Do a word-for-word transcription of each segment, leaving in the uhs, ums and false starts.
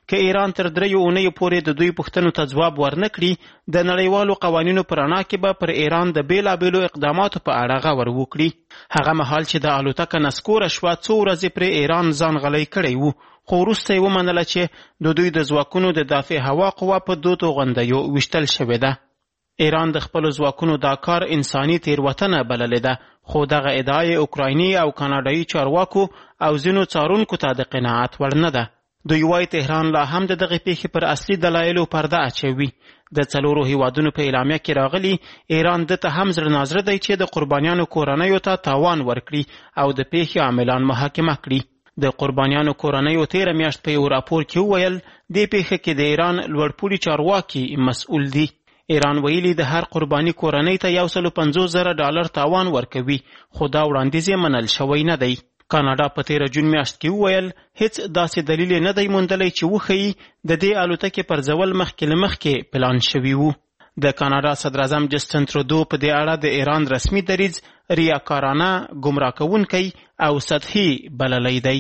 که ایران تر دریو اونیو پورې د دوی پوښتنو ته ځواب ورنه کړي د نړیوالو قوانینو په رڼا کې به پر ایران د بیلابیلو اقداماتو په اړه غور وکړي. هغه مهال چې د الوتکه نسکوره شوه څو ورځې پرې ایران ځان غلی کړی و، خو وروسته یې ومنله چې د دوی د ځواکونو د دافع هوا قوه په دوو توغندیو ویشتل شوې ده. ایران د خپلو ځواکونو دا کار انساني تیروتنه بللې ده، خو دغه ادعا یې اوکرایني او کاناډایي چارواکو او ځینو څارونکو ته د قناعت وړ نه ده. دوی وایي تهران لا هم د دغې پیښې پر اصلي دلایلو پرده اچوي. د څلورو هیوادونو په اعلامیه کې راغلي ایران دته هم زړه نازړه دی چې د قربانیانو کورنیو ته تاوان ورکړي او د پیښې عاملان محاکمه کړي. د قربانیانو کورنیو تیره میاشت په یو راپور کې وویل دې پیښه کې د ایران لوړپوړي چارواکي مسؤل دي. ایران ویلي د هر قرباني کورنۍ ته یو سلو پنځوس زره ډالر تاوان ورکوي، خو دا وړاندیز یې منل شوی نه دی. کاناډا په تیره جون میاشت کې وویل هیڅ داسې دلیل نه دی موندلی چې وښیي د دې الوتکې پرځول مخکې له مخکې پلان شوي وو. د کاناډا صدراعظم جسټن ترودو په دې اړه د ایران رسمي دریځ ریاکارانه، ګمراه کوونکی او سطحي بللی دی.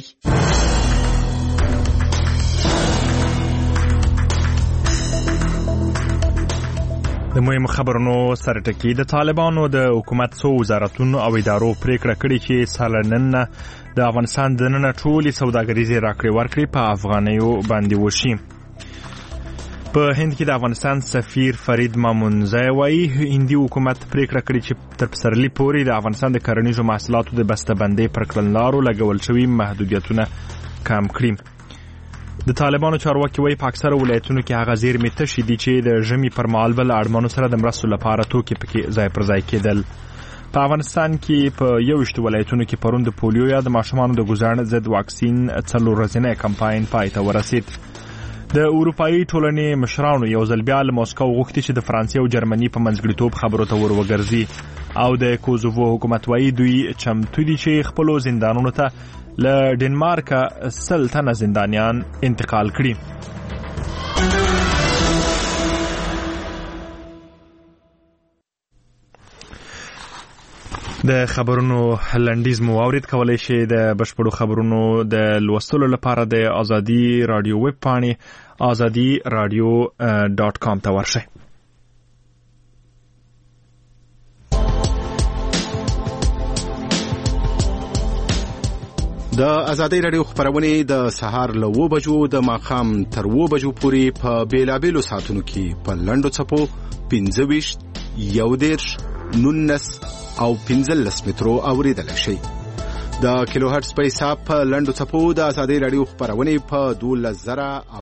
د مهمو خبرونو سره ټکی د طالبانو د حکومت څو وزارتونو او ادارو پریکړه کړې چې سالنن د افغانستان د نن ټولي سوداګریزي راکړې ورکړې په افغانیو باندې وشي. په هند کې د افغانستان سفیر فرید مامونزی وایي هندي حکومت پریکړه کړې چې تر پسرلي پورې د افغانستان د کرنیزو محصولاتو د بسته‌بندۍ پر کړنلارو لګول شوي محدودیتونه کم کړي. د طالبانو چارواکي وایي په اکثره ولایتونو کې هغه زیرمې تشې دي چې د ژمي پر مهال به له اړمنو سره د مرستو لپاره توکي پکې ځای پر ځای کېدل. په افغانستان کې په یوویشتو ولایتونو کې پرون د پولیو یا د ماشومانو د ګوزاړ ضد واکسین څلور ورځنی کمپاین پای ته ورسید. د اروپایي ټولنې مشرانو یو ځل بیا له موسکو غوښتي چې د فرانسې او جرمني په منځګړیتوب خبرو ته ور وګرځي او د کوزوو حکومت وایي دوی چمتو دي چې خپلو زندانونو ته له ډنمارکا سل تنه زندانیان انتقال کړي. د خبرونو لنډیز مو واورید. کولای شئ د بشپړو خبرونو د لوستلو لپاره د ازادي رادیو ویب پاڼې ازادي رادیو ډاټ کام ته ورشئ. د ازادي رادیو خبرونه د سهار له و بجو د ماخام تر و بجو پورې په بیلابیلو ساعتونو کې په لندو چپو پنځه ویشت، یو دېرش، نونس او پنځلس مترو اوریدل شي. د کیلو هرتز په حساب په لندو چپو د ازادي رادیو خبرونه په دولس زره